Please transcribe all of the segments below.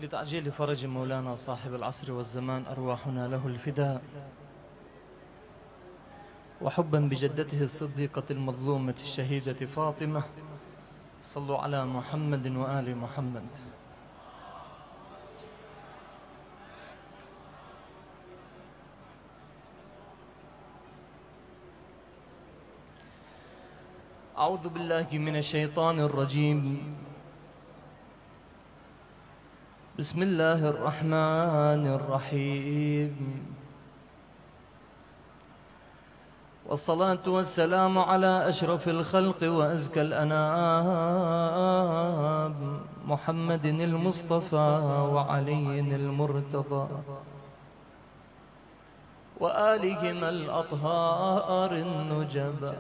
لتعجيل فرج مولانا صاحب العصر والزمان أرواحنا له الفداء، وحبا بجدته الصديقة المظلومة الشهيدة فاطمة. صلوا على محمد وآل محمد. أعوذ بالله من الشيطان الرجيم. بسم الله الرحمن الرحيم، والصلاة والسلام على أشرف الخلق وأزكى الأنام محمد المصطفى وعلي المرتضى وآلهم الأطهار النجبا،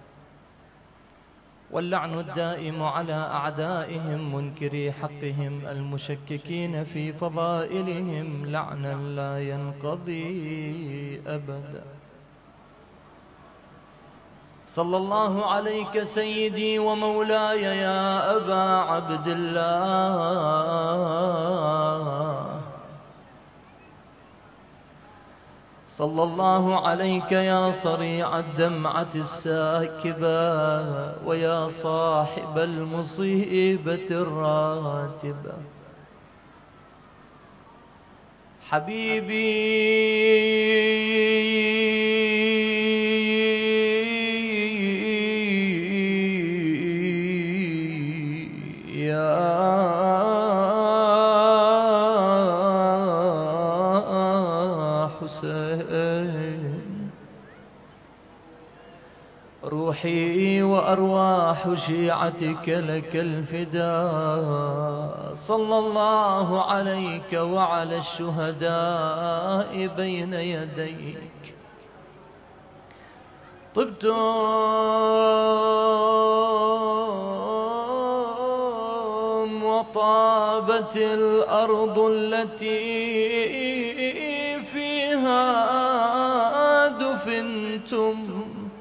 واللعن الدائم على أعدائهم منكري حقهم المشككين في فضائلهم لعنا لا ينقضي أبدا. صلى الله عليك سيدي ومولاي يا أبا عبد الله، صلى الله عليك يا صريع الدمعة الساكبة ويا صاحب المصيبة الراتبة. حبيبي يا حسين، روحي وأرواح شيعتك لك الفداء. صلى الله عليك وعلى الشهداء بين يديك. طبتم وطابت الأرض التي فيها دفنتم،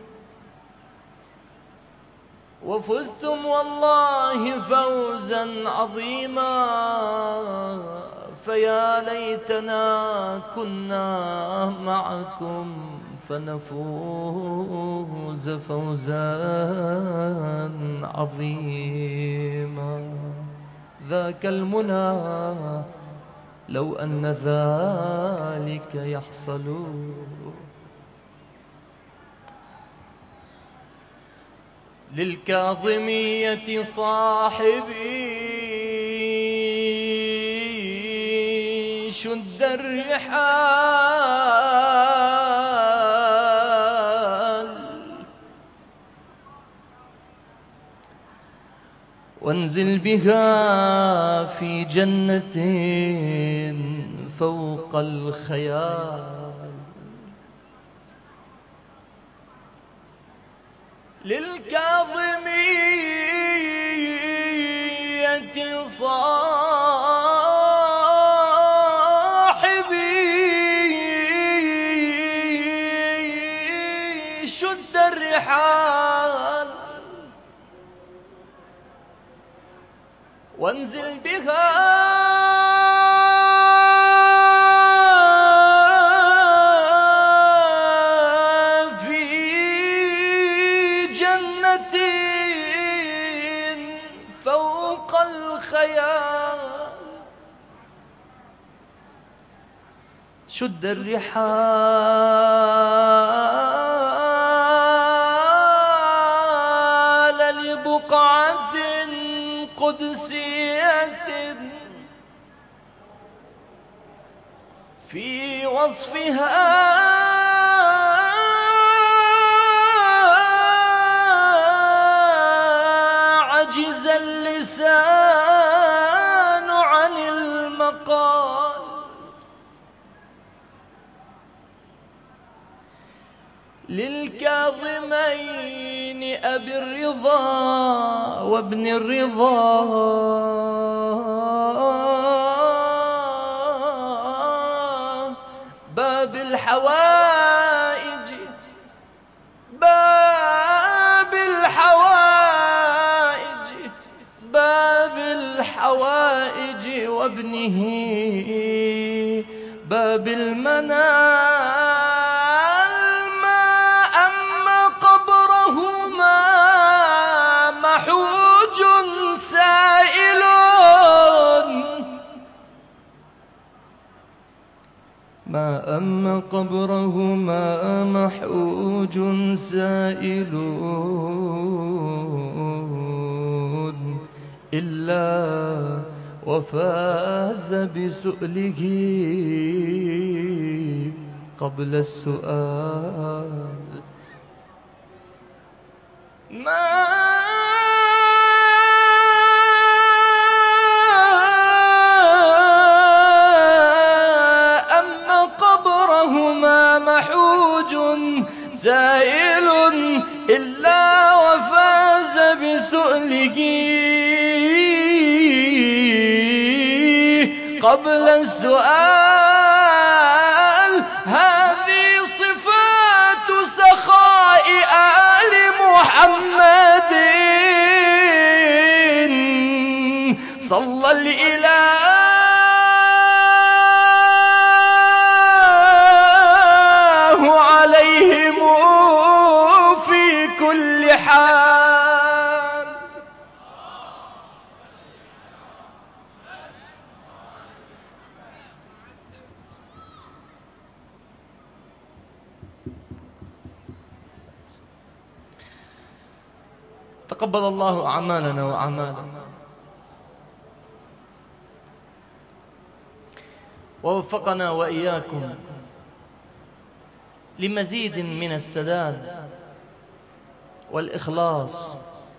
وفزتم والله فوزا عظيما. فيا ليتنا كنا معكم فنفوز فوزا عظيما. ذاك المنى لو أن ذلك يحصل. للكاظمية صاحبي شد الرحال، وانزل بها في جنة فوق الخيال. للكاظمية صاحبي شد الرحال، وانزل بها فوق الخيال. شد الرحال لبقعة قدسية في وصفها عجز اللسان عن المقال. للكاظمين أبي الرضا وابن الرضا باب الحوائج، باب الحوائج، باب الحوائج الحوائج وابنه باب المنال، ما أما قبرهما محوج سائل، ما أما قبرهما محوج سائل إلا وفاز بسؤله قبل السؤال. ما أما قبرهما محوج سائل إلا وفاز بسؤله قبل السؤال. هذه صفات سخاء آل محمد صلى الإله عليهم في كل حال. تقبل الله أعمالنا وأعمالكم، ووفقنا وإياكم لمزيد من السداد والإخلاص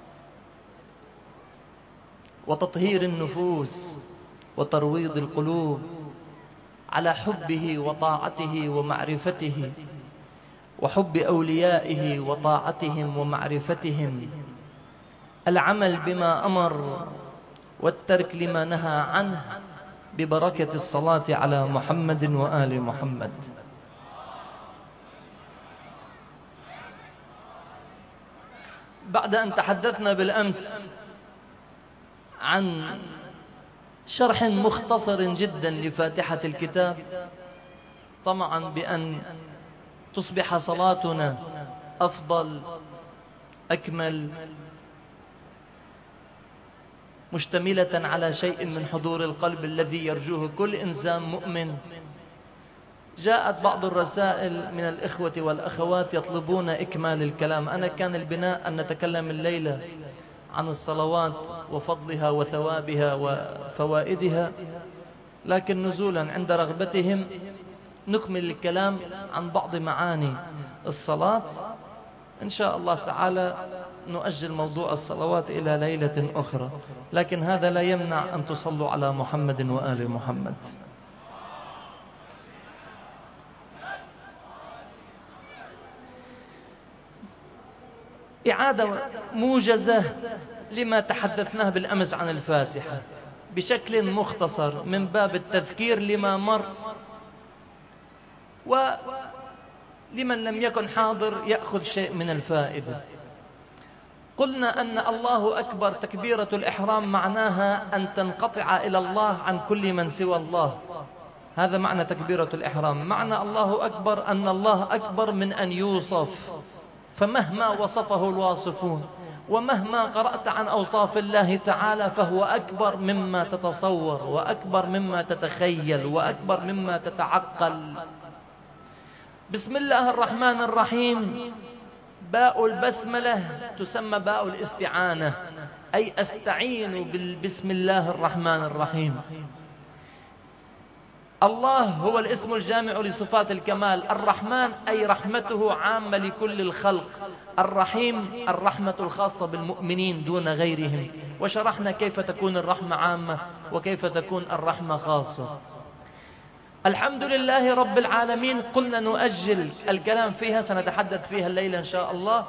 وتطهير النفوس وترويض القلوب على حبه وطاعته ومعرفته، وحب أوليائه وطاعتهم ومعرفتهم، العمل بما أمر والترك لما نهى عنه، ببركة الصلاة على محمد وآل محمد. بعد أن تحدثنا بالأمس عن شرح مختصر جدا لفاتحة الكتاب، طمعا بأن تصبح صلاتنا أفضل أكمل، مشتملة على شيء من حضور القلب الذي يرجوه كل إنسان مؤمن. جاءت بعض الرسائل من الإخوة والأخوات يطلبون إكمال الكلام. أنا كان البناء أن نتكلم الليلة عن الصلوات وفضلها وثوابها وفوائدها، لكن نزولا عند رغبتهم نكمل الكلام عن بعض معاني الصلاة. إن شاء الله تعالى نؤجل موضوع الصلوات إلى ليلة أخرى، لكن هذا لا يمنع أن تصلوا على محمد وآل محمد. إعادة موجزة لما تحدثناه بالأمس عن الفاتحة بشكل مختصر من باب التذكير لما مر، ولمن لم يكن حاضر يأخذ شيء من الفائدة. قلنا أن الله أكبر تكبيرة الإحرام معناها أن تنقطع إلى الله عن كل من سوى الله، هذا معنى تكبيرة الإحرام. معنى الله أكبر أن الله أكبر من أن يوصف، فمهما وصفه الواصفون ومهما قرأت عن أوصاف الله تعالى فهو أكبر مما تتصور وأكبر مما تتخيل وأكبر مما تتعقل. بسم الله الرحمن الرحيم، باء البسملة تسمى باء الاستعانة، أي أستعين بسم الله الرحمن الرحيم. الله هو الاسم الجامع لصفات الكمال. الرحمن أي رحمته عامة لكل الخلق، الرحيم الرحمة الخاصة بالمؤمنين دون غيرهم. وشرحنا كيف تكون الرحمة عامة وكيف تكون الرحمة خاصة. الحمد لله رب العالمين، قلنا نؤجل الكلام فيها، سنتحدث فيها الليلة إن شاء الله.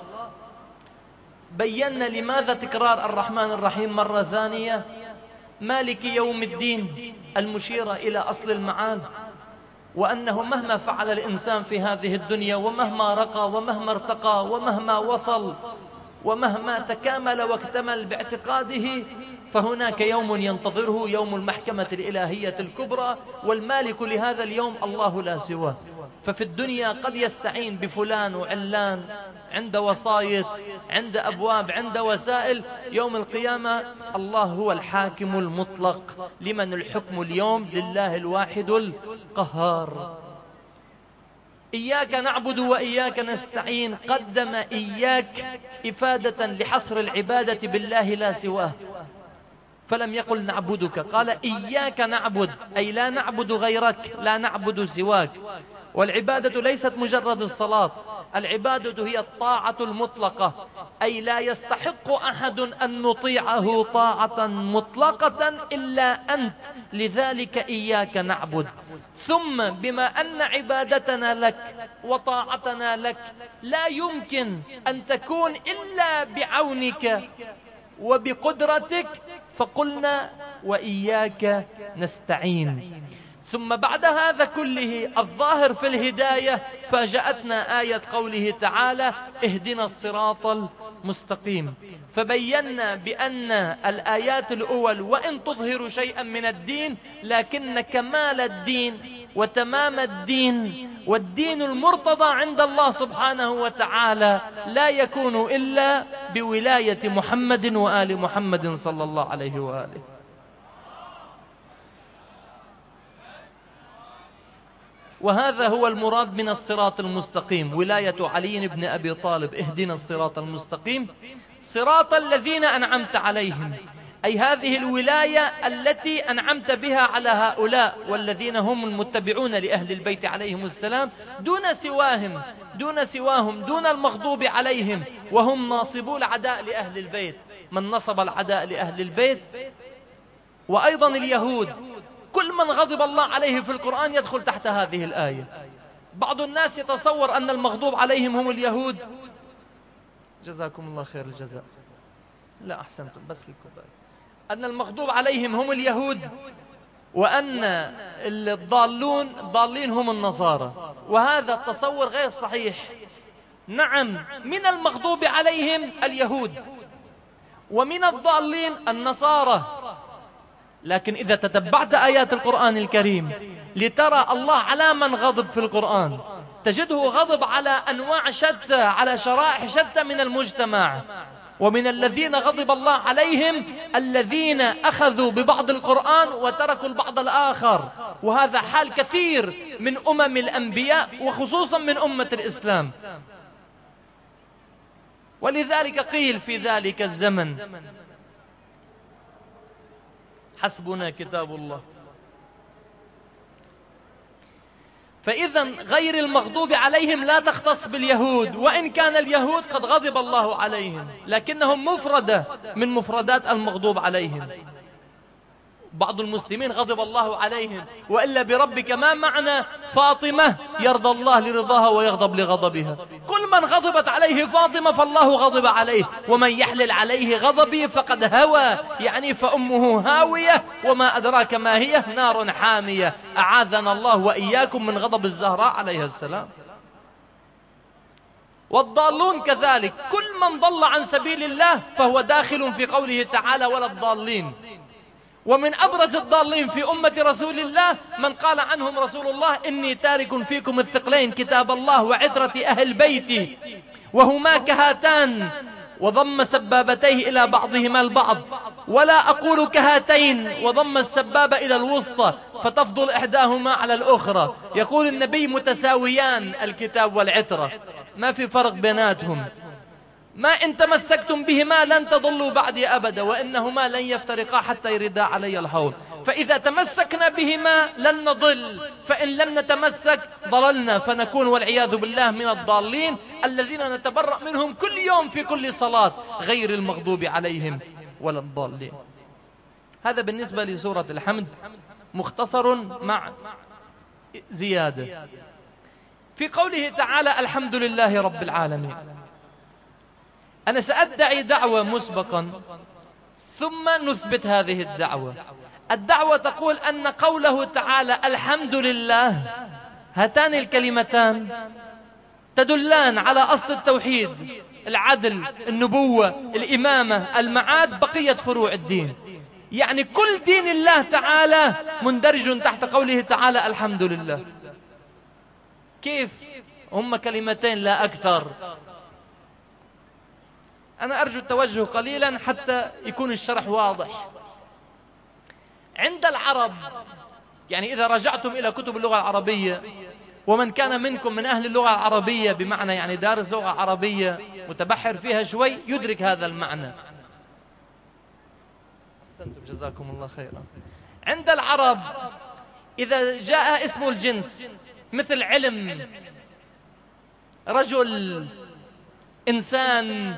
بينا لماذا تكرار الرحمن الرحيم مرة ثانية، مالك يوم الدين المشيرة إلى أصل المعاد، وأنه مهما فعل الإنسان في هذه الدنيا ومهما رقى ومهما ارتقى ومهما وصل ومهما تكامل واكتمل باعتقاده فهناك يوم ينتظره، يوم المحكمة الإلهية الكبرى، والمالك لهذا اليوم الله لا سواه. ففي الدنيا قد يستعين بفلان وعلان، عند وسائط، عند أبواب، عند وسائل. يوم القيامة الله هو الحاكم المطلق. لمن الحكم اليوم؟ لله الواحد القهار. إياك نعبد وإياك نستعين قدم إياك إفادة لحصر العبادة بالله لا سواه، فلم يقل نعبدك، قال إياك نعبد، أي لا نعبد غيرك، لا نعبد سواك. والعبادة ليست مجرد الصلاة، العبادة هي الطاعة المطلقة، أي لا يستحق أحد أن نطيعه طاعة مطلقة إلا أنت، لذلك إياك نعبد. ثم بما أن عبادتنا لك وطاعتنا لك لا يمكن أن تكون إلا بعونك وبقدرتك، فقلنا وإياك نستعين. ثم بعد هذا كله الظاهر في الهداية فاجأتنا آية قوله تعالى اهدنا الصراط المستقيم. فبينا بأن الآيات الأول وإن تظهر شيئا من الدين، لكن كمال الدين وتمام الدين والدين المرتضى عند الله سبحانه وتعالى لا يكون إلا بولاية محمد وآل محمد صلى الله عليه وآله. وهذا هو المراد من الصراط المستقيم، ولاية علي بن أبي طالب. اهدنا الصراط المستقيم صراط الذين أنعمت عليهم، أي هذه الولاية التي أنعمت بها على هؤلاء، والذين هم المتبعون لأهل البيت عليهم السلام، دون سواهم، دون المغضوب عليهم، وهم ناصبو العداء لأهل البيت، من نصب العداء لأهل البيت. وأيضا اليهود، كل من غضب الله عليه في القرآن يدخل تحت هذه الآية. بعض الناس يتصور أن المغضوب عليهم هم اليهود. جزاكم الله خير الجزاء. لا أحسنتم، بس الكوباية. أن المغضوب عليهم هم اليهود، وأن الضالين هم النصارى، وهذا التصور غير صحيح. نعم، من المغضوب عليهم اليهود، ومن الضالين النصارى. لكن إذا تتبعت آيات القرآن الكريم لترى الله على من غضب في القرآن، تجده غضب على أنواع شتى، على شرائح شتى من المجتمع. ومن الذين غضب الله عليهم الذين أخذوا ببعض القرآن وتركوا البعض الآخر، وهذا حال كثير من أمم الأنبياء وخصوصا من أمة الإسلام. ولذلك قيل في ذلك الزمن حسبنا كتاب الله. فإذا غير المغضوب عليهم لا تختص باليهود، وإن كان اليهود قد غضب الله عليهم، لكنهم مفردة من مفردات المغضوب عليهم. بعض المسلمين غضب الله عليهم، وإلا بربك ما معنى فاطمة يرضى الله لرضاها ويغضب لغضبها؟ كل من غضبت عليه فاطمة فالله غضب عليه، ومن يحلل عليه غضبي فقد هوى، يعني فأمه هاوية وما أدراك ما هي، نار حامية. أعاذنا الله وإياكم من غضب الزهراء عليها السلام. والضالون كذلك، كل من ضل عن سبيل الله فهو داخل في قوله تعالى ولا الضالين. ومن أبرز الضالين في أمة رسول الله من قال عنهم رسول الله إني تارك فيكم الثقلين كتاب الله وعترة أهل بيتي، وهما كهاتان، وضم سبابتيه إلى بعضهما البعض، ولا أقول كهاتين، وضم السبابة إلى الوسطى فتفضل إحداهما على الأخرى. يقول النبي متساويان الكتاب والعترة، ما في فرق بيناتهم، ما إن تمسكتم بهما لن تضلوا بعدي أبدا، وإنهما لن يفترقا حتى يردا علي الحوض. فإذا تمسكنا بهما لن نضل، فإن لم نتمسك ضللنا، فنكون والعياذ بالله من الضالين الذين نتبرأ منهم كل يوم في كل صلاة، غير المغضوب عليهم ولا الضالين. هذا بالنسبة لسورة الحمد، مختصر مع زيادة. في قوله تعالى الحمد لله رب العالمين، أنا سأدعي دعوة مسبقا ثم نثبت هذه الدعوة. الدعوة تقول أن قوله تعالى الحمد لله، هاتان الكلمتان تدلان على أصل التوحيد. العدل، النبوة، الإمامة، المعاد، بقية فروع الدين. يعني كل دين الله تعالى مندرج تحت قوله تعالى الحمد لله. كيف؟ هم كلمتين لا أكثر. أنا أرجو التوجه قليلا حتى يكون الشرح واضح. عند العرب، يعني إذا رجعتم إلى كتب اللغة العربية، ومن كان منكم من أهل اللغة العربية بمعنى يعني دارس لغة عربية متبحر فيها شوي يدرك هذا المعنى. أحسنتم جزاكم الله خيرا. عند العرب إذا جاء اسم الجنس مثل علم، رجل، إنسان،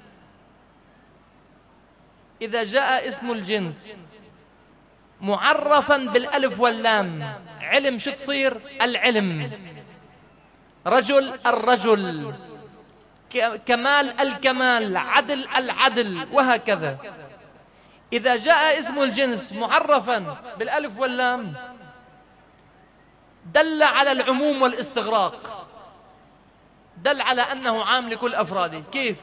إذا جاء اسم الجنس معرفا بالألف واللام، علم شو تصير؟ العلم. رجل الرجل، كمال الكمال، عدل العدل، وهكذا. إذا جاء اسم الجنس معرفا بالألف واللام دل على العموم والاستغراق، دل على أنه عام لكل أفراده. كيف؟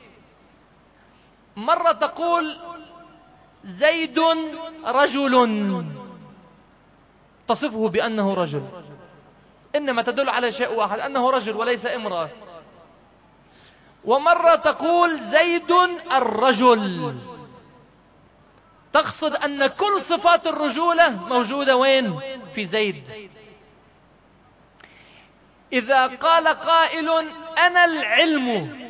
مرة تقول زيد رجل تصفه بأنه رجل، إنما تدل على شيء واحد، أنه رجل وليس امرأة. ومرة تقول زيد الرجل، تقصد أن كل صفات الرجولة موجودة وين؟ في زيد. إذا قال قائل أنا العلم،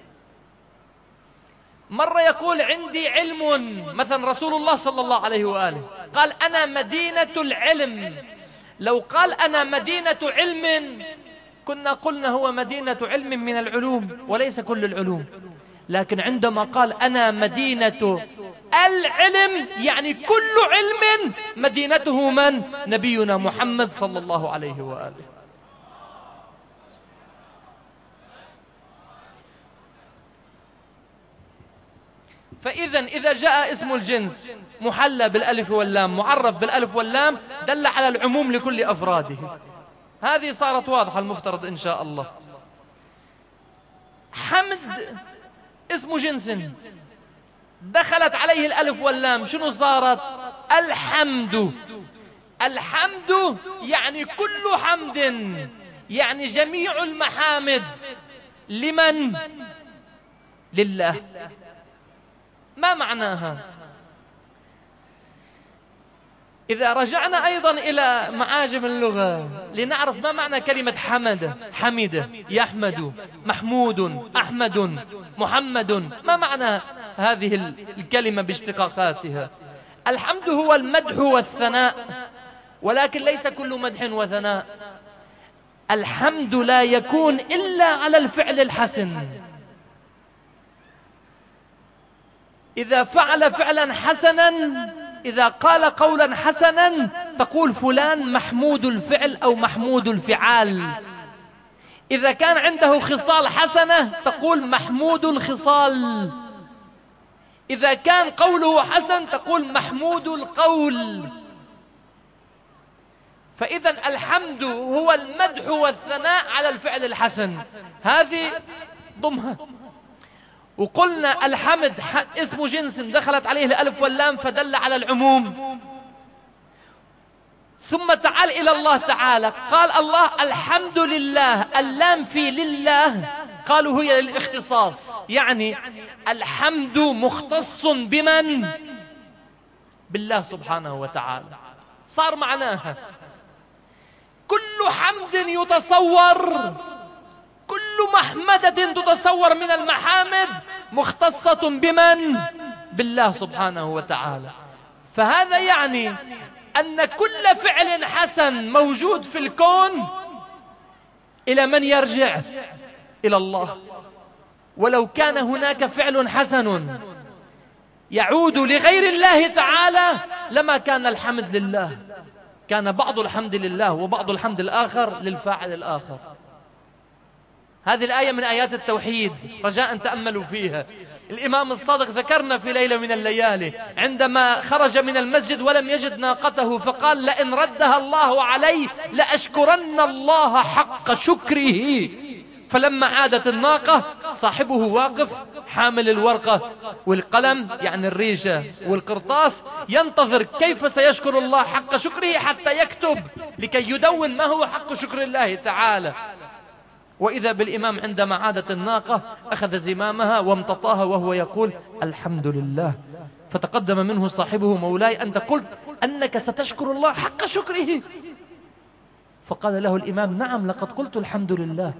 مرة يقول عندي علم، مثلا رسول الله صلى الله عليه وآله قال أنا مدينة العلم. لو قال أنا مدينة علم كنا قلنا هو مدينة علم من العلوم وليس كل العلوم، لكن عندما قال أنا مدينة العلم يعني كل علم مدينته من؟ نبينا محمد صلى الله عليه وآله. فإذا إذا جاء اسم الجنس محلى بالألف واللام، معرف بالألف واللام، دل على العموم لكل أفراده. هذه صارت واضحة المفترض إن شاء الله. حمد اسم جنس دخلت عليه الألف واللام، شنو صارت؟ الحمد. الحمد يعني كل حمد، يعني جميع المحامد. لمن؟ لله. ما معناها؟ إذا رجعنا أيضا إلى معاجم اللغة لنعرف ما معنى كلمة حمد، حمد، يحمد، محمود، أحمد، محمد، ما معنى هذه الكلمة باشتقاقاتها؟ الحمد هو المدح والثناء، ولكن ليس كل مدح وثناء. الحمد لا يكون إلا على الفعل الحسن. إذا فعل فعلا حسنا، إذا قال قولا حسنا تقول فلان محمود الفعل أو محمود الفعال. إذا كان عنده خصال حسنة تقول محمود الخصال. إذا كان قوله حسن تقول محمود القول. فإذا الحمد هو المدح والثناء على الفعل الحسن، هذه ضمها. وقلنا الحمد اسم جنس دخلت عليه الألف واللام فدل على العموم. ثم تعال إلى الله تعالى، قال الله الحمد لله، اللام في لله قالوا هي للاختصاص، يعني الحمد مختص بمن؟ بالله سبحانه وتعالى. صار معناها كل حمد يتصور، كل محمدة تتصور من المحامد مختصة بمن؟ بالله سبحانه وتعالى. فهذا يعني أن كل فعل حسن موجود في الكون إلى من يرجع؟ إلى الله. ولو كان هناك فعل حسن يعود لغير الله تعالى لما كان الحمد لله، كان بعض الحمد لله وبعض الحمد الآخر للفاعل الآخر. هذه الآية من آيات التوحيد، رجاء تأملوا فيها. الإمام الصادق ذكرنا في ليلة من الليالي عندما خرج من المسجد ولم يجد ناقته فقال لئن ردها الله علي لأشكرن الله حق شكره. فلما عادت الناقة صاحبه واقف حامل الورقة والقلم يعني الريشة والقرطاس، ينتظر كيف سيشكر الله حق شكره حتى يكتب لكي يدون ما هو حق شكر الله تعالى. وإذا بالإمام عندما عادت الناقة أخذ زمامها وامتطاها وهو يقول الحمد لله. فتقدم منه صاحبه: مولاي أنت قلت أنك ستشكر الله حق شكره. فقال له الإمام: نعم لقد قلت الحمد لله.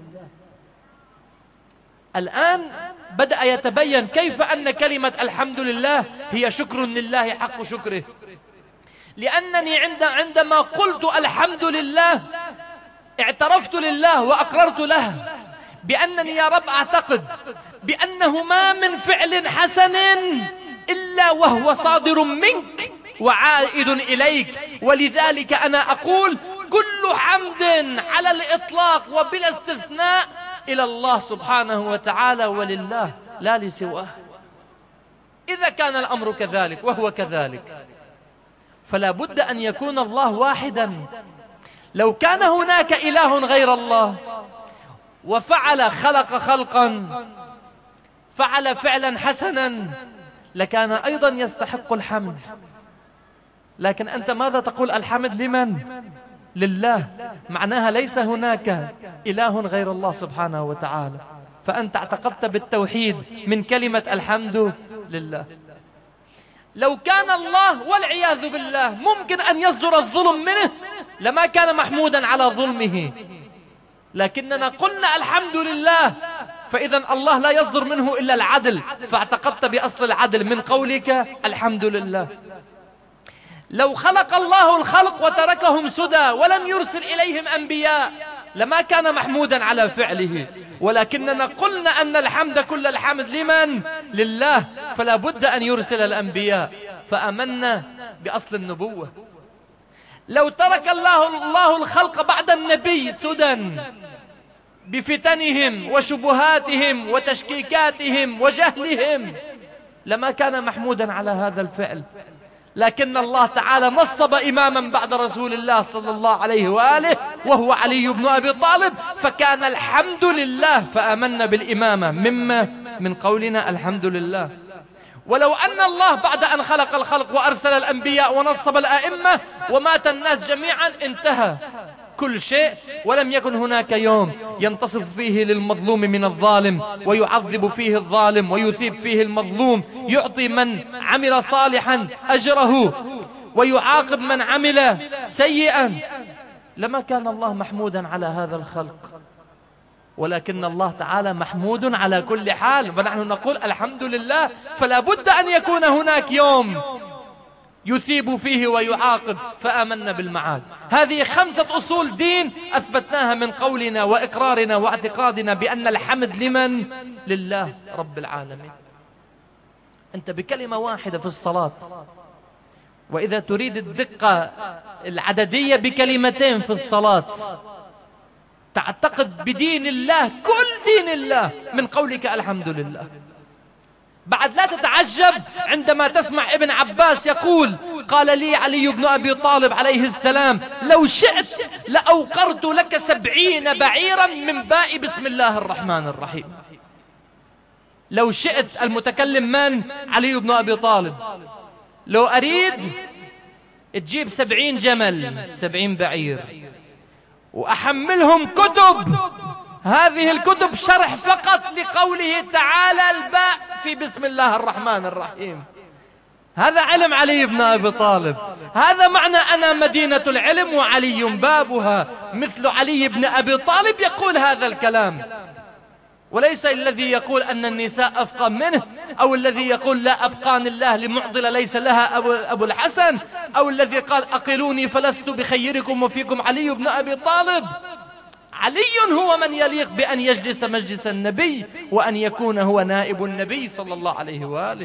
الآن بدأ يتبين كيف أن كلمة الحمد لله هي شكر لله حق شكره، لأنني عندما قلت الحمد لله اعترفت لله وأقررت له بأنني يا رب أعتقد بأنه ما من فعل حسن إلا وهو صادر منك وعائد إليك، ولذلك أنا أقول كل حمد على الإطلاق وبلا استثناء إلى الله سبحانه وتعالى ولله لا لسواه. إذا كان الأمر كذلك وهو كذلك فلا بد أن يكون الله واحدا. لو كان هناك إله غير الله وفعل خلق خلقا فعل فعلا حسنا لكان أيضا يستحق الحمد، لكن أنت ماذا تقول؟ الحمد لمن؟ لله. معناها ليس هناك إله غير الله سبحانه وتعالى، فأنت اعتقدت بالتوحيد من كلمة الحمد لله. لو كان الله والعياذ بالله ممكن أن يصدر الظلم منه لما كان محمودا على ظلمه، لكننا قلنا الحمد لله، فإذا الله لا يصدر منه إلا العدل، فاعتقدت بأصل العدل من قولك الحمد لله. لو خلق الله الخلق وتركهم سدى ولم يرسل إليهم أنبياء لما كان محمودا على فعله، ولكننا قلنا أن الحمد كل الحمد لمن؟ لله، فلا بد أن يرسل الأنبياء، فأمنا بأصل النبوة. لو ترك الله الخلق بعد النبي سدى بفتنهم وشبهاتهم وتشكيكاتهم وجهلهم لما كان محمودا على هذا الفعل، لكن الله تعالى نصب إماما بعد رسول الله صلى الله عليه وآله وهو علي بن أبي طالب، فكان الحمد لله، فآمنا بالإمامة مما من قولنا الحمد لله. ولو أن الله بعد أن خلق الخلق وأرسل الأنبياء ونصب الأئمة ومات الناس جميعا انتهى كل شيء، ولم يكن هناك يوم ينتصف فيه للمظلوم من الظالم ويعذب فيه الظالم ويثيب فيه المظلوم، يعطي من عمل صالحا أجره ويعاقب من عمل سيئا، لما كان الله محمودا على هذا الخلق. ولكن الله تعالى محمود على كل حال، ونحن نقول الحمد لله، فلا بد أن يكون هناك يوم يثيب فيه ويعاقب، فآمنا بالمعاد. هذه 5 أصول دين أثبتناها من قولنا وإقرارنا واعتقادنا بأن الحمد لمن؟ لله رب العالمين. أنت بكلمة واحدة في الصلاة، وإذا تريد الدقة العددية بكلمتين في الصلاة تعتقد بدين الله كل دين الله من قولك الحمد لله. بعد لا تتعجب عندما تسمع ابن عباس يقول: قال لي علي بن أبي طالب عليه السلام: لو شئت لأوقرت لك 70 بعيرا من باء بسم الله الرحمن الرحيم. لو شئت، المتكلم من؟ علي بن أبي طالب. لو أريد تجيب 70 جمل 70 بعير وأحملهم كتب، هذه الكتب شرح فقط لقوله تعالى الباء في بسم الله الرحمن الرحيم. هذا علم علي بن أبي طالب، هذا معنى أنا مدينة العلم وعلي بابها. مثل علي بن أبي طالب يقول هذا الكلام، وليس الذي يقول أن النساء أفقى منه، أو الذي يقول لا أبقان الله لمعضلة ليس لها أبو الحسن، أو الذي قال أقلوني فلست بخيركم وفيكم علي بن أبي طالب. علي هو من يليق بأن يجلس مجلس النبي وأن يكون هو نائب النبي صلى الله عليه وآله.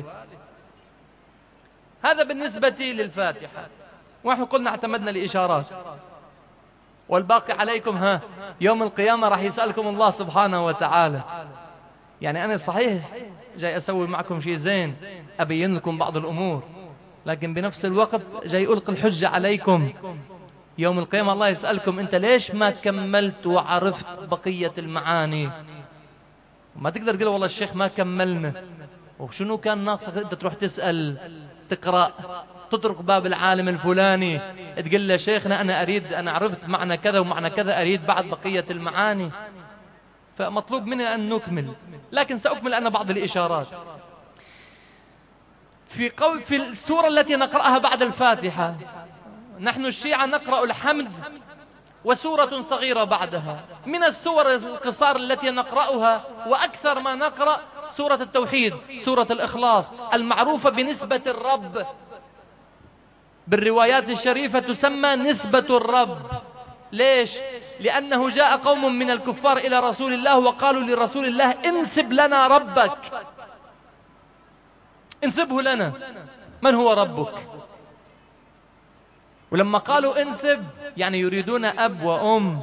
هذا بالنسبة للفاتحة، ونحن قلنا اعتمدنا لإشارات، والباقي عليكم يوم القيامة راح يسألكم الله سبحانه وتعالى. يعني أنا صحيح جاي أسوي معكم شيء زين، أبين لكم بعض الأمور، لكن بنفس الوقت جاي ألقي الحجة عليكم. يوم القيامة الله يسألكم: أنت ليش ما كملت وعرفت بقية المعاني؟ ما تقدر تقول والله الشيخ ما كملنا، وشنو كان ناقصك أنت تروح تسأل تقرأ تترك باب العالم الفلاني تقول له شيخنا أنا عرفت معنى كذا ومعنى كذا، أريد بعد بقية المعاني. فمطلوب منا أن نكمل، لكن سأكمل أنا بعض الإشارات. في السورة التي نقرأها بعد الفاتحة، نحن الشيعة نقرأ الحمد وسورة صغيرة بعدها. من السور القصار التي نقرأها وأكثر ما نقرأ سورة التوحيد، سورة الإخلاص المعروفة بنسبة الرب، بالروايات الشريفة تسمى نسبة الرب. ليش؟ لأنه جاء قوم من الكفار إلى رسول الله وقالوا لرسول الله انسب لنا ربك، انسبه لنا، من هو ربك؟ ولما قالوا انسب يعني يريدون أب وأم.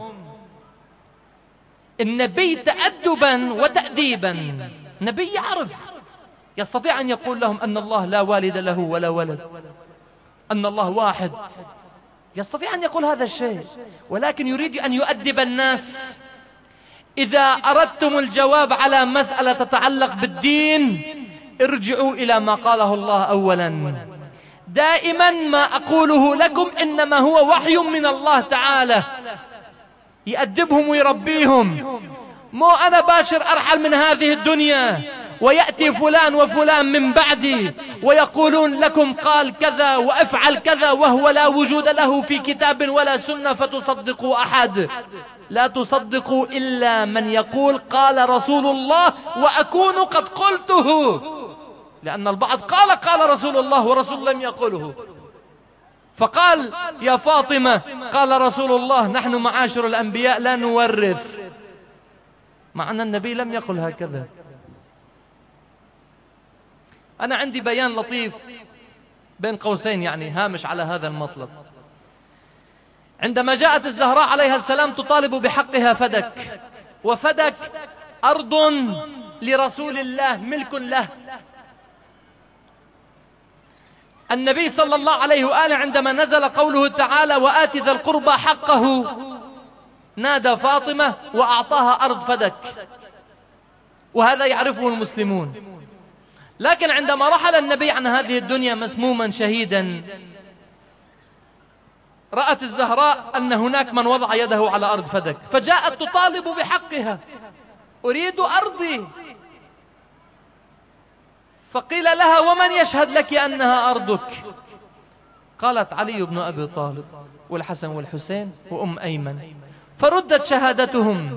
النبي تأدبا وتأديبا، نبي يعرف يستطيع أن يقول لهم أن الله لا والد له ولا ولد، أن الله واحد، يستطيع أن يقول هذا الشيء، ولكن يريد أن يؤدب الناس. إذا أردتم الجواب على مسألة تتعلق بالدين ارجعوا إلى ما قاله الله أولا. دائما ما أقوله لكم إنما هو وحي من الله تعالى يأدبهم ويربيهم. مو أنا باشر أرحل من هذه الدنيا ويأتي فلان وفلان من بعدي ويقولون لكم قال كذا وافعل كذا وهو لا وجود له في كتاب ولا سنة فتصدقوا أحد. لا تصدقوا إلا من يقول قال رسول الله وأكون قد قلته، لأن البعض قال رسول الله ورسول لم يقله، فقال يا فاطمة قال رسول الله نحن معاشر الأنبياء لا نورث، مع أن النبي لم يقل هكذا. أنا عندي بيان لطيف بين قوسين، يعني هامش على هذا المطلب. عندما جاءت الزهراء عليها السلام تطالب بحقها فدك، وفدك أرض لرسول الله ملك له. النبي صلى الله عليه وآله عندما نزل قوله تعالى وآت ذا القربى حقه نادى فاطمة وأعطاها أرض فدك، وهذا يعرفه المسلمون. لكن عندما رحل النبي عن هذه الدنيا مسموما شهيدا، رأت الزهراء أن هناك من وضع يده على أرض فدك، فجاءت تطالب بحقها، أريد أرضي. فقيل لها ومن يشهد لك أنها أرضك؟ قالت علي بن أبي طالب والحسن والحسين وأم أيمن، فردت شهادتهم،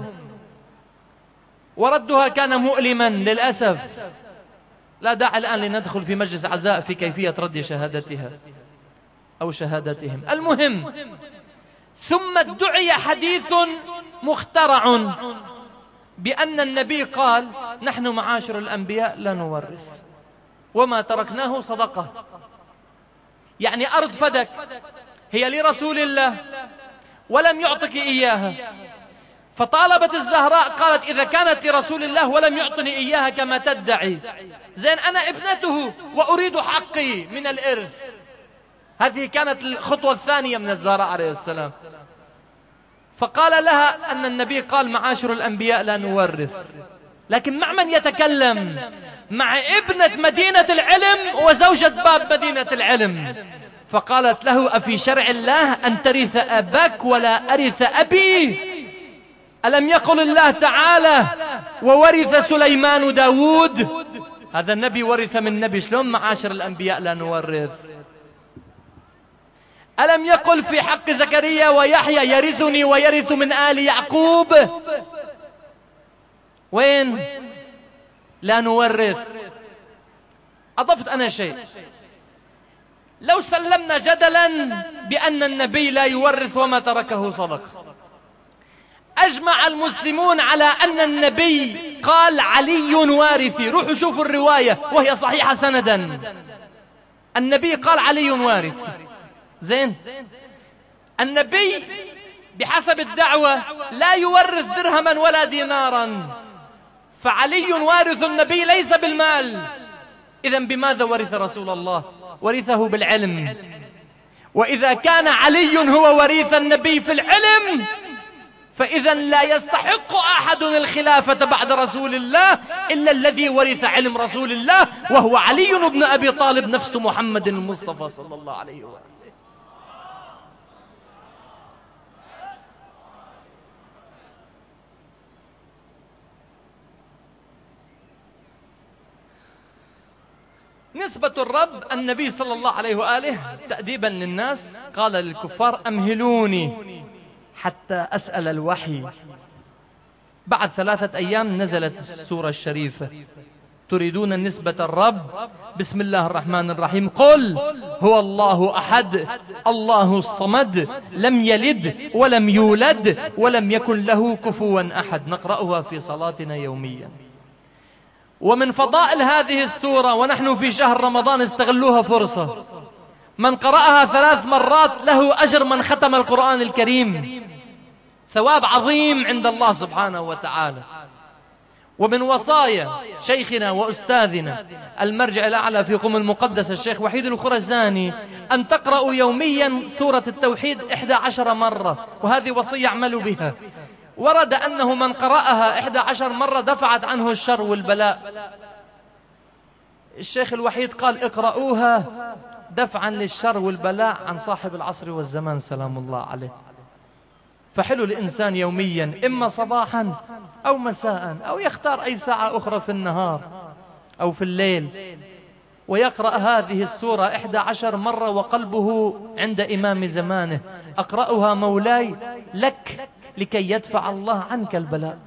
وردها كان مؤلما للأسف. لا داعي الآن لندخل في مجلس عزاء في كيفية رد شهادتها أو شهادتهم. المهم، ثم ادعي حديث مخترع بأن النبي قال نحن معاشر الأنبياء لا نورث وما تركناه صدقة، يعني أرض فدك هي لرسول الله ولم يعطك إياها. فطالبت الزهراء قالت إذا كانت لرسول الله ولم يعطني إياها كما تدعي، زين أنا ابنته وأريد حقي من الإرث. هذه كانت الخطوة الثانية من الزهراء عليه السلام. فقال لها أن النبي قال معاشر الأنبياء لا نورث، لكن مع من يتكلم؟ مع ابنة مدينة العلم وزوجة باب مدينة العلم. فقالت له أفي شرع الله أن ترث أباك ولا أرث أبي؟ ألم يقل الله تعالى وورث سليمان داود؟ هذا النبي ورث من نبي، شلون معاشر الأنبياء لا نورث؟ ألم يقل في حق زكريا ويحيى يرثني ويرث من آل يعقوب؟ وين؟ لا نورث. أضفت أنا شيء، لو سلمنا جدلا بأن النبي لا يورث وما تركه صدق، أجمع المسلمون على أن النبي قال علي وارثي. روحوا شوفوا الرواية وهي صحيحة سندا، النبي قال علي وارثي. زين، النبي بحسب الدعوة لا يورث درهما ولا دينارا، فعلي وارث النبي ليس بالمال. إذن بماذا ورث رسول الله؟ ورثه بالعلم. وإذا كان علي هو وريث النبي في العلم، فإذا لا يستحق أحد الخلافة بعد رسول الله إلا الذي ورث علم رسول الله، وهو علي بن أبي طالب نفس محمد المصطفى صلى الله عليه وآله. نسبة الرب النبي صلى الله عليه وآله تأديبا للناس قال للكفار: أمهلوني حتى أسأل الوحي. بعد 3 أيام نزلت السورة الشريفة: تريدون نسبة الرب؟ بسم الله الرحمن الرحيم: قل هو الله أحد الله الصمد لم يلد ولم يولد ولم يكن له كفوا أحد. نقرأها في صلاتنا يوميا. ومن فضائل هذه السورة ونحن في شهر رمضان، استغلوها فرصة، من قرأها 3 مرات له أجر من ختم القرآن الكريم، ثواب عظيم عند الله سبحانه وتعالى. ومن وصايا شيخنا وأستاذنا المرجع الأعلى في قم المقدس الشيخ وحيد الخرزاني أن تقرأوا يوميا سورة التوحيد 11 مرة، وهذه وصية اعملوا بها. ورد أنه من قرأها 11 مرة دفعت عنه الشر والبلاء. الشيخ الوحيد قال: اقرأوها دفعا للشر والبلاء عن صاحب العصر والزمان سلام الله عليه. فحلو الإنسان يوميا إما صباحا أو مساء أو يختار أي ساعة أخرى في النهار أو في الليل ويقرأ هذه السورة 11 مرة وقلبه عند إمام زمانه: أقرأها مولاي لك لكي يدفع الله عنك البلاء.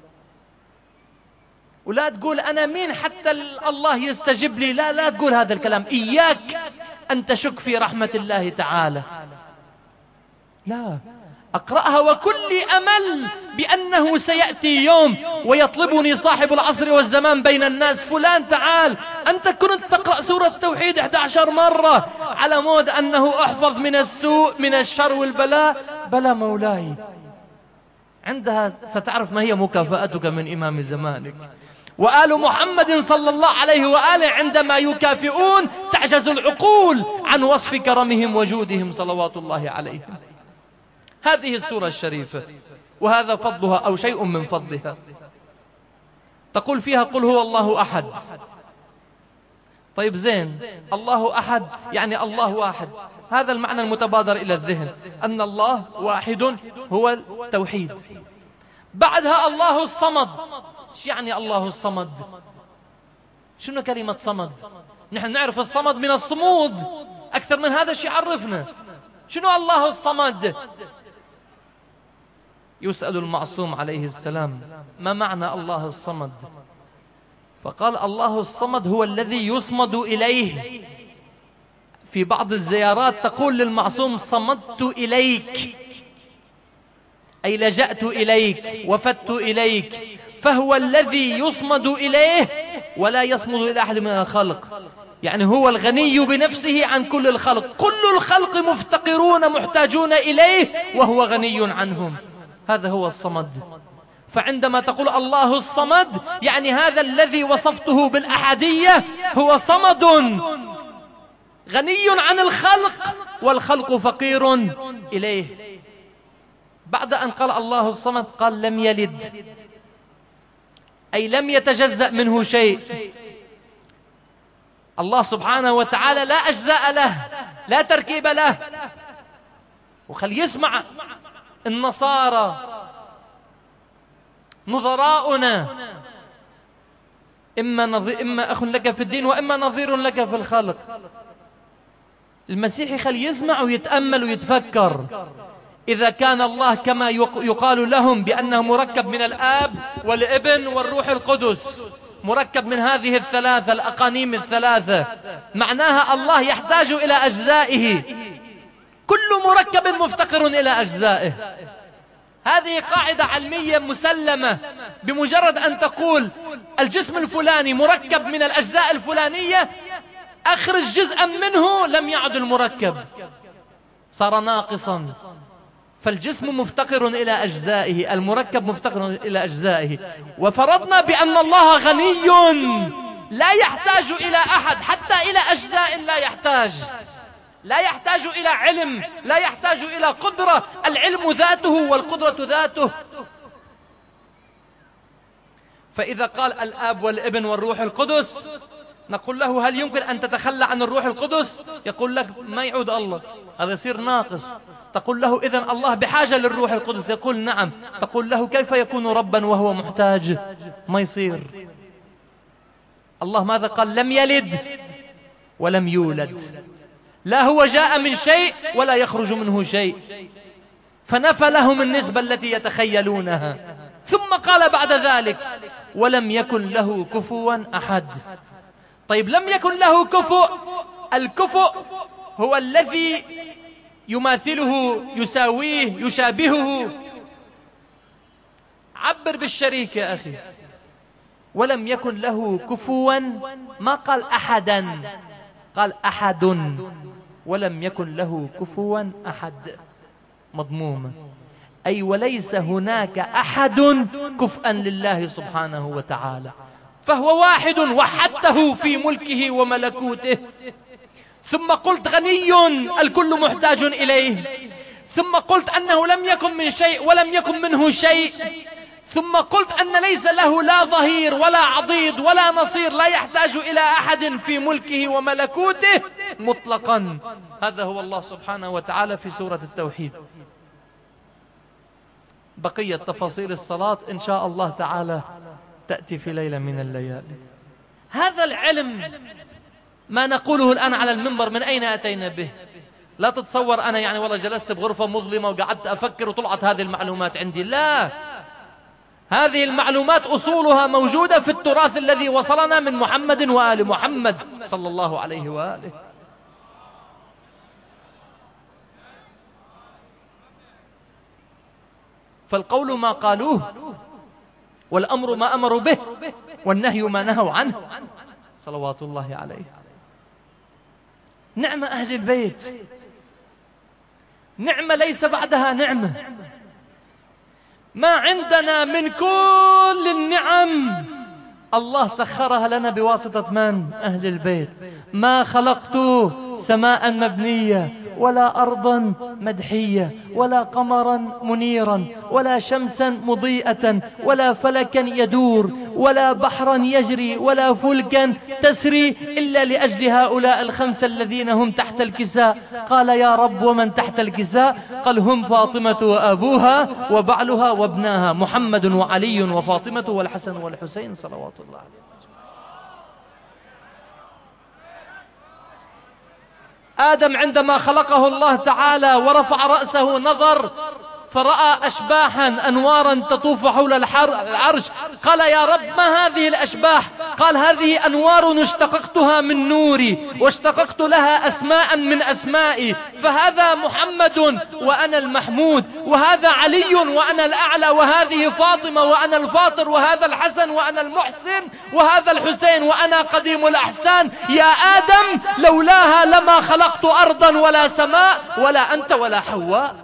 ولا تقول أنا مين حتى الله يستجب لي، لا تقول هذا الكلام. إياك أن تشك في رحمة الله تعالى، لا، أقرأها وكل أمل بأنه سيأتي يوم ويطلبني صاحب العصر والزمان بين الناس: فلان تعال، أنت كنت تقرأ سورة التوحيد 11 مرة على مود أنه أحفظ من السوء من الشر والبلاء. بلى مولاي، عندها ستعرف ما هي مكافأتك من إمام زمانك. وآل محمد صلى الله عليه وآله عندما يكافئون تعجز العقول عن وصف كرمهم وجودهم صلوات الله عليهم. هذه السورة الشريفة وهذا فضلها أو شيء من فضلها. تقول فيها: قل هو الله أحد. طيب زين، الله أحد يعني الله واحد، هذا المعنى المتبادر إلى الذهن أن الله واحد هو التوحيد. بعدها الله الصمد. ايش يعني الله الصمد؟ شنو كلمة صمد؟ نحن نعرف الصمد من الصمود، أكثر من هذا شيء عرفنا. شنو الله الصمد؟ يسأل المعصوم عليه السلام: ما معنى الله الصمد؟ فقال: الله الصمد هو الذي يصمد إليه. في بعض الزيارات تقول للمعصوم: صمدت إليك، أي لجأت إليك وفدت إليك. فهو الذي يصمد إليه ولا يصمد إلى أحد من الخلق، يعني هو الغني بنفسه عن كل الخلق، كل الخلق مفتقرون محتاجون إليه وهو غني عنهم. هذا هو الصمد. فعندما تقول الله الصمد يعني هذا الذي وصفته بالأحدية هو صمد غني عن الخلق والخلق فقير إليه. بعد أن قال الله الصمد قال: لم يلد، أي لم يتجزأ منه شيء. الله سبحانه وتعالى لا أجزاء له، لا تركيب له. وخل يسمع النصارى نظراؤنا: إما أخ لك في الدين وإما نظير لك في الخلق. المسيحي خل يسمع ويتأمل ويتفكر. إذا كان الله كما يقال لهم بأنه مركب من الآب والابن والروح القدس، مركب من هذه الثلاثة الأقانيم الثلاثة، معناها الله يحتاج إلى أجزائه. كل مركب مفتقر إلى أجزائه. هذه قاعدة علمية مسلمة. بمجرد أن تقول الجسم الفلاني مركب من الأجزاء الفلانية، أخرج جزءا منه لم يعد المركب، صار ناقصا. فالجسم مفتقر إلى أجزائه، المركب مفتقر إلى أجزائه. وفرضنا بأن الله غني لا يحتاج إلى أحد، حتى إلى أجزاء لا يحتاج إلى علم، لا يحتاج إلى قدرة. العلم ذاته والقدرة ذاته فإذا قال الآب والابن والروح القدس نقول له هل يمكن أن تتخلى عن الروح القدس؟ يقول لك ما يعود الله، هذا يصير ناقص. تقول له إذن الله بحاجة للروح القدس؟ يقول نعم. تقول له كيف يكون ربا وهو محتاج؟ ما يصير. الله ماذا قال؟ لم يلد ولم يولد، لا هو جاء من شيء ولا يخرج منه شيء، فنفى لهم النسبة التي يتخيلونها. ثم قال بعد ذلك ولم يكن له كفوا أحد. طيب لم يكن له كفؤ، الكفؤ هو الذي يماثله، يساويه، يشابهه. عبر بالشريك يا أخي. ولم يكن له كفوا، ما قال أحدا، قال أحد. ولم يكن له كفوا أحد مضمومة، أي وليس هناك أحد كفءا لله سبحانه وتعالى، فهو واحد وحدته في ملكه وملكوته. ثم قلت غني الكل محتاج إليه، ثم قلت أنه لم يكن من شيء ولم يكن منه شيء، ثم قلت أن ليس له لا ظهير ولا عضيد ولا نصير، لا يحتاج إلى أحد في ملكه وملكوته مطلقا. هذا هو الله سبحانه وتعالى في سورة التوحيد. بقية تفاصيل الصلاة إن شاء الله تعالى تأتي في ليلة من الليالي. هذا العلم ما نقوله الآن على المنبر من أين أتينا به؟ لا تتصور أنا يعني والله جلست بغرفة مظلمة وقعدت أفكر وطلعت هذه المعلومات عندي، لا، هذه المعلومات أصولها موجودة في التراث الذي وصلنا من محمد وآل محمد صلى الله عليه وآله. فالقول ما قالوه، والأمر ما أمروا به، والنهي ما نهوا عنه صلوات الله عليه. نعمة أهل البيت، نعمة ليس بعدها نعمة. ما عندنا من كل النعم الله سخرها لنا بواسطة من؟ أهل البيت. ما خلقت سماء مبنية ولا أرضا مدحية ولا قمرا منيرا ولا شمسا مضيئة ولا فلكا يدور ولا بحرا يجري ولا فلكا تسري إلا لأجل هؤلاء الخمسة الذين هم تحت الكساء. قال يا رب ومن تحت الكساء؟ قال هم فاطمة وأبوها وبعلها وابناها محمد وعلي وفاطمة والحسن والحسين صلوات الله عليه. آدم عندما خلقه الله تعالى ورفع رأسه نظر فرأى أشباحا أنوارا تطوف حول العرش. قال يا رب ما هذه الأشباح؟ قال هذه أنوار اشتققتها من نوري واشتققت لها أسماء من أسمائي، فهذا محمد وأنا المحمود، وهذا علي وأنا الأعلى، وهذه فاطمة وأنا الفاطر، وهذا الحسن وأنا المحسن، وهذا الحسين وأنا قديم الأحسان. يا آدم لولاها لما خلقت أرضا ولا سماء ولا أنت ولا حواء.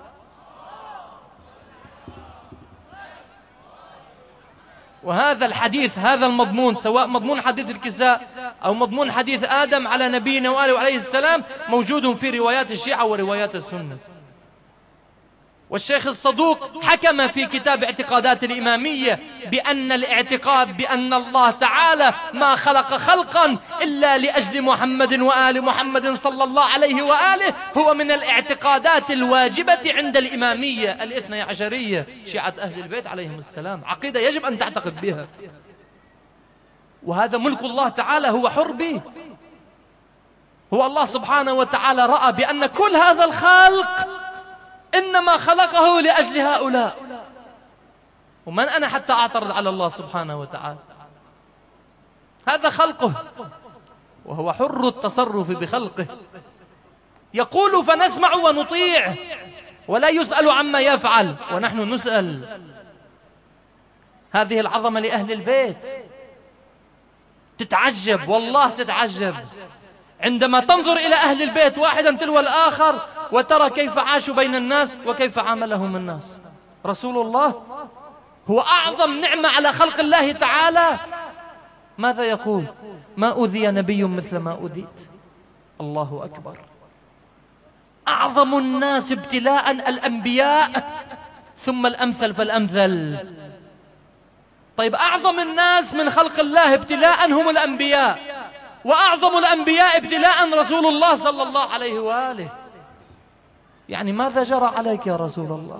وهذا الحديث، هذا المضمون، سواء مضمون حديث الكساء أو مضمون حديث آدم على نبينا وآله عليه السلام، موجود في روايات الشيعة وروايات السنة. والشيخ الصدوق حكم في كتاب اعتقادات الإمامية بأن الاعتقاد بأن الله تعالى ما خلق خلقا إلا لأجل محمد وآل محمد صلى الله عليه وآله هو من الاعتقادات الواجبة عند الإمامية الاثنى عشرية، شيعة أهل البيت عليهم السلام. عقيدة يجب أن تعتقد بها، وهذا ملك الله تعالى، هو حر به. هو الله سبحانه وتعالى رأى بأن كل هذا الخلق إنما خلقه لأجل هؤلاء، ومن أنا حتى أعترض على الله سبحانه وتعالى؟ هذا خلقه وهو حر التصرف بخلقه، يقول فنسمع ونطيع ولا يسأل عما يفعل ونحن نسأل. هذه العظمة لأهل البيت. تتعجب والله، تتعجب عندما تنظر إلى أهل البيت واحدا تلو الآخر وترى كيف عاشوا بين الناس وكيف عاملهم الناس. رسول الله هو أعظم نعمة على خلق الله تعالى. ماذا يقول؟ ما أوذي نبي مثل ما أوذيت. الله أكبر. أعظم الناس ابتلاء الأنبياء ثم الأمثل فالأمثل. طيب أعظم الناس من خلق الله ابتلاء هم الأنبياء، وأعظم الأنبياء ابتلاء رسول الله صلى الله عليه وآله. يعني ماذا جرى عليك يا رسول الله؟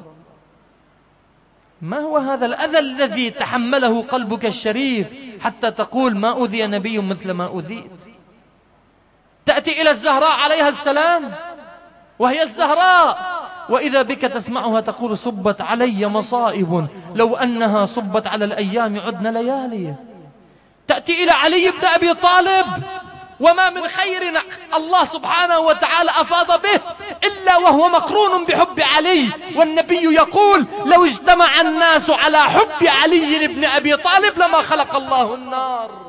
ما هو هذا الأذى الذي تحمله قلبك الشريف حتى تقول ما أوذي نبي مثل ما أوذيت؟ تأتي إلى الزهراء عليها السلام وهي الزهراء، وإذا بك تسمعها تقول صبت علي مصائب لو أنها صبت على الأيام عدن ليالي. تأتي إلى علي بن أبي طالب وما من خير الله سبحانه وتعالى أفاض به إلا وهو مقرون بحب علي، والنبي يقول لو اجتمع الناس على حب علي بن أبي طالب لما خلق الله النار.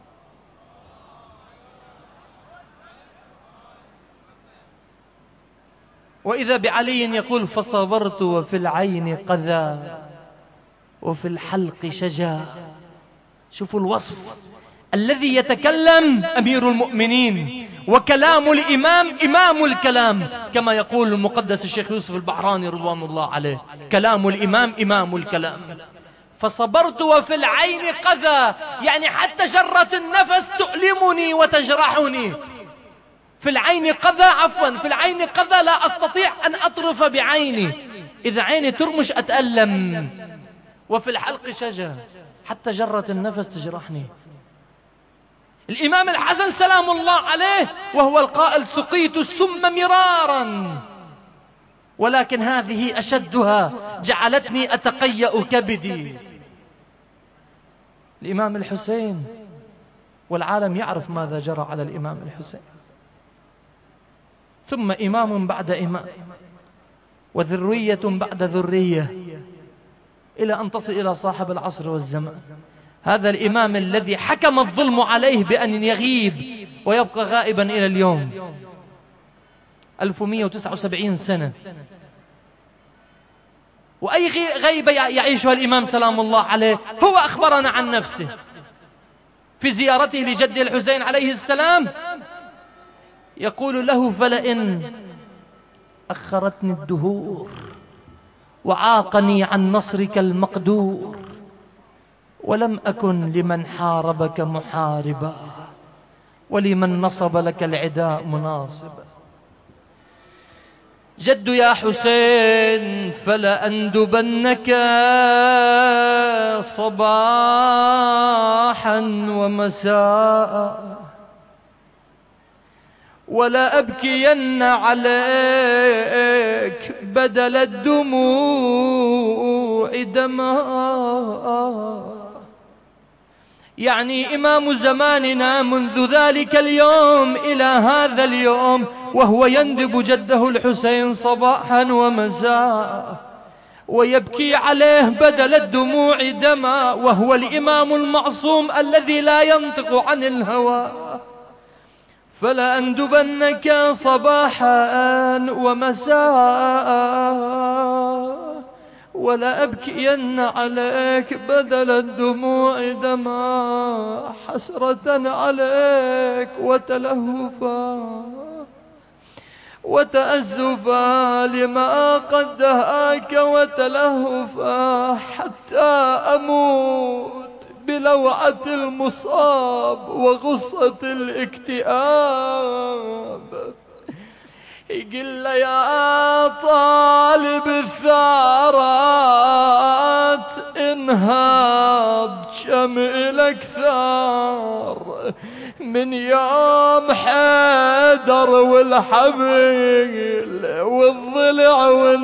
وإذا بعلي يقول فصبرت وفي العين قذى وفي الحلق شجا. شوفوا الوصف الذي يتكلم أمير المؤمنين، وكلام الإمام إمام الكلام، كما يقول المقدس الشيخ يوسف البحراني رضوان الله عليه، كلام الإمام إمام الكلام. فصبرت وفي العين قذى، يعني حتى جرة النفس تؤلمني وتجرحني. في العين قذى، عفوا، في العين قذى لا أستطيع أن أطرف بعيني، إذا عيني ترمش أتألم. وفي الحلق شجا، حتى جرة النفس تجرحني. الإمام الحسن سلام الله عليه وهو القائل سقيت السم مرارا ولكن هذه أشدها جعلتني أتقيأ كبدي. الإمام الحسين، والعالم يعرف ماذا جرى على الإمام الحسين، ثم إمام بعد إمام وذرية بعد ذرية إلى أن تصل إلى صاحب العصر والزمان، هذا الإمام الذي حكم الظلم عليه بأن يغيب ويبقى غائبا إلى اليوم 1179 سنة. وأي غيبة يعيشها الإمام سلام الله عليه؟ هو أخبرنا عن نفسه في زيارته لجد الحسين عليه السلام، يقول له فلئن أخرتني الدهور وعاقني عن نصرك المقدور ولم أكن لمن حاربك محاربا ولمن نصب لك العداء مناصبا. جد يا حسين فلأندبنك صباحا ومساء ولا أبكين عليك بدل الدموع دماء. يعني إمام زماننا منذ ذلك اليوم إلى هذا اليوم وهو يندب جده الحسين صباحا ومساء ويبكي عليه بدل الدموع دما، وهو الإمام المعصوم الذي لا ينطق عن الهوى. فلأندبنك صباحا ومساء ولا أبكين عليك بدل الدموع دما، حسرة عليك وتلهفا وتأسفا لما قد دهاك وتلهفا حتى أموت بلوعة المصاب وغصة الاكتئاب. يقول له يا طالب الثارات انهض شمئلك ثار، من يوم حيدر والحبيل والضلع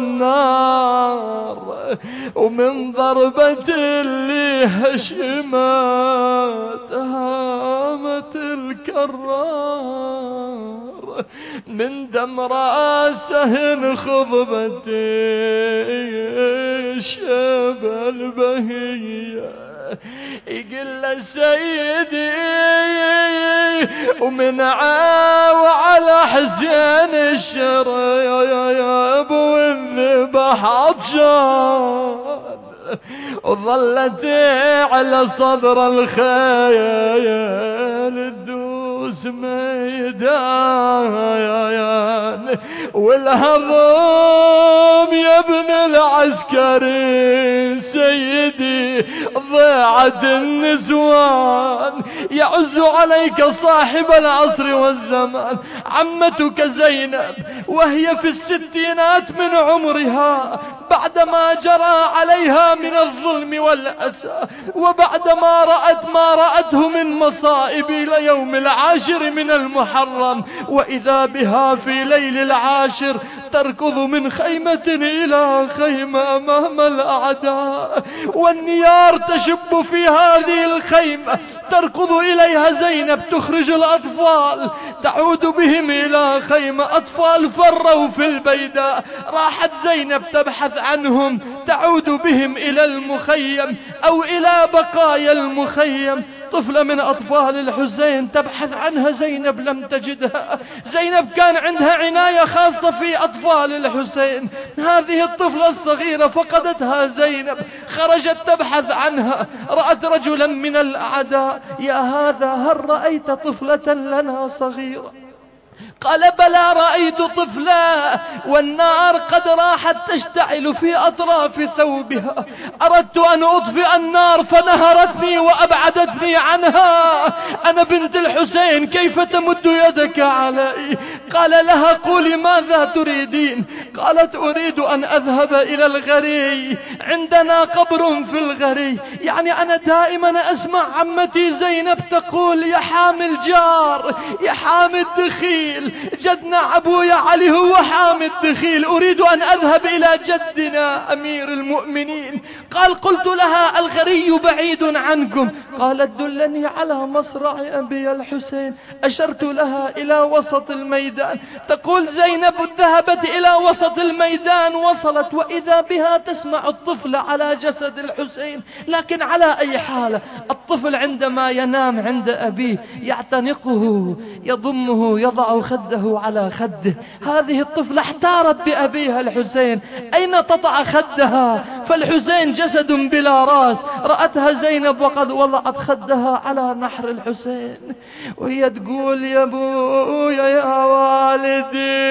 والنار ومن ضربة اللي هشمت هامت الكرار، من دم راسه انخضبت الشبه البهية. يقول له سيدي ومن عاو على حسين الشر يا ابو الذبح عطشان، وظلت على صدر الخيل تدوس ميدان، والهضم يا ابن العسكري سيدي ضيعت بعد النسوان يعز عليك صاحب العصر والزمان عمتك زينب وهي في الستينات من عمرها، بعدما جرى عليها من الظلم والأسى، وبعدما رأت ما رأته من مصائب إلى يوم العاشر من المحرم، وإذا بها في ليل العاشر تركض من خيمة إلى خيمة أمام الأعداء، والنيار تشب في هذه الخيمة، تركض إليها زينب تخرج الأطفال تعود بهم إلى خيمة، أطفال فروا في البيداء، راحت زينب تبحث عنهم تعود بهم إلى المخيم أو إلى بقايا المخيم. طفلة من أطفال الحسين تبحث عنها زينب لم تجدها. زينب كان عندها عناية خاصة في أطفال الحسين، هذه الطفلة الصغيرة فقدتها زينب، خرجت تبحث عنها، رأت رجلا من الأعداء: يا هذا هل رأيت طفلة لنا صغيرة؟ قال: بلى رأيت طفلا، والنار قد راحت تشتعل في أطراف ثوبها، أردت أن أطفئ النار فنهرتني وأبعدتني عنها، أنا بنت الحسين كيف تمد يدك علي؟ قال لها: قولي ماذا تريدين؟ قالت: أريد أن أذهب إلى الغري، عندنا قبر في الغري. يعني أنا دائما أسمع عمتي زينب تقول: يا حامي الجار، يا حامي الدخيل، جدنا أبويا علي هو حامي الدخيل، أريد أن أذهب إلى جدنا أمير المؤمنين. قلت لها: الغري بعيد عنكم. قالت: دلني على مصرع أبي الحسين. أشرت لها إلى وسط الميدان. تقول زينب: ذهبت إلى وسط الميدان، وصلت وإذا بها تسمع الطفل على جسد الحسين. لكن على أي حال، الطفل عندما ينام عند أبيه يعتنقه، يضمه، يضع خده على خده. هذه الطفلة احتارت بأبيها الحسين أين تضع خدها، فالحسين جسد بلا رأس. رأتها زينب وقد وضعت خدها على نحر الحسين، وهي تقول: يا أبويا يا والدي،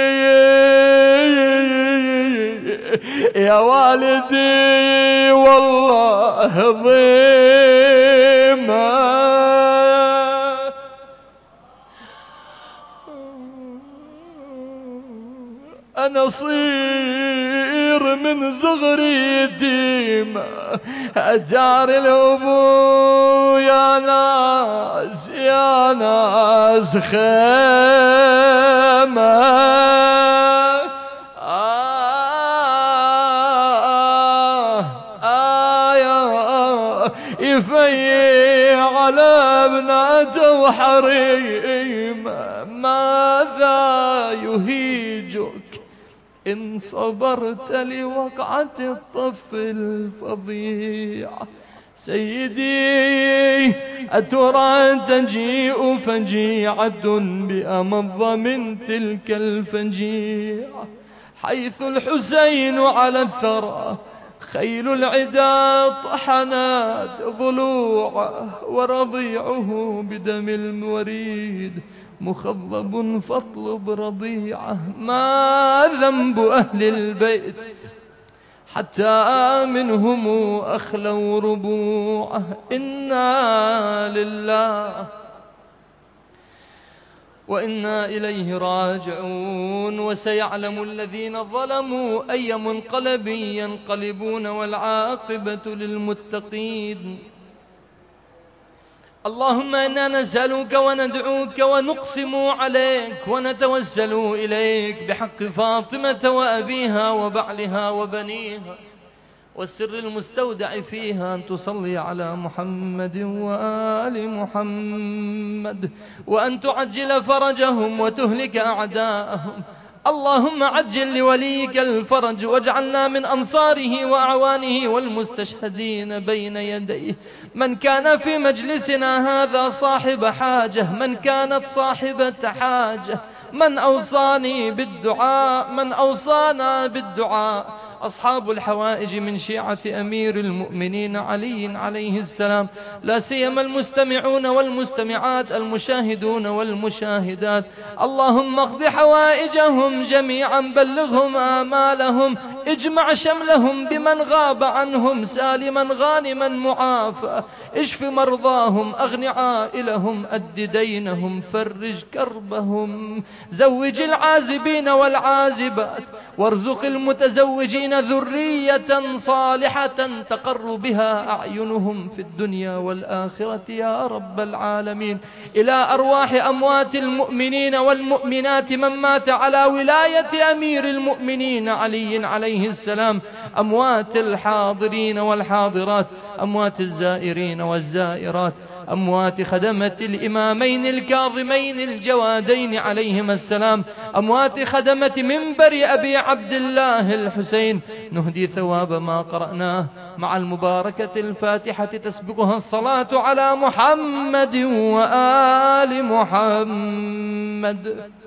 يا والدي والله ضيمة، أنا صير من صغري يتيمة، أجار الأبو يا ناس يا ناس خيمة، يفيع على ابناته وحريمه. ماذا يهيجك إن صبرت لوقعة الطفل الفظيع؟ سيدي أترى تجيء فجيعة بأمض من تلك الفجيعة، حيث الحسين على الثرى، خيل العدا طحنات ضلوعه، ورضيعه بدم الوريد مخضب فاطلب رضيعه. ما ذنب أهل البيت حتى منهم أخلوا ربوعه؟ إنا لله وإنا إليه راجعون. وسيعلم الذين ظلموا أي منقلب ينقلبون، والعاقبة للمتقين. اللهم إنا نسألك وندعوك ونقسم عليك ونتوسل إليك بحق فاطمة وأبيها وبعلها وبنيها والسر المستودع فيها، أن تصلي على محمد وآل محمد، وأن تعجل فرجهم وتهلك أعداءهم. اللهم عجل لوليك الفرج، واجعلنا من أنصاره وأعوانه والمستشهدين بين يديه. من كان في مجلسنا هذا صاحب حاجة، من كانت صاحبة حاجة، من أوصاني بالدعاء، من أوصانا بالدعاء، أصحاب الحوائج من شيعة أمير المؤمنين علي عليه السلام، لا سيما المستمعون والمستمعات، المشاهدون والمشاهدات، اللهم اقض حوائجهم جميعا، بلغهم آمالهم، اجمع شملهم بمن غاب عنهم سالما غانما معافى، اشف مرضاهم، أغن عائلهم، أد دينهم، فرج كربهم، زوج العازبين والعازبات، وارزق المتزوجين ذرية صالحة تقر بها أعينهم في الدنيا والآخرة يا رب العالمين. إلى أرواح أموات المؤمنين والمؤمنات من مات على ولاية أمير المؤمنين علي عليه السلام، أموات الحاضرين والحاضرات، أموات الزائرين والزائرات، أموات خدمة الإمامين الكاظمين الجوادين عليهما السلام، أموات خدمة منبر أبي عبد الله الحسين، نهدي ثواب ما قرأناه مع المباركة الفاتحة تسبقها الصلاة على محمد وآل محمد.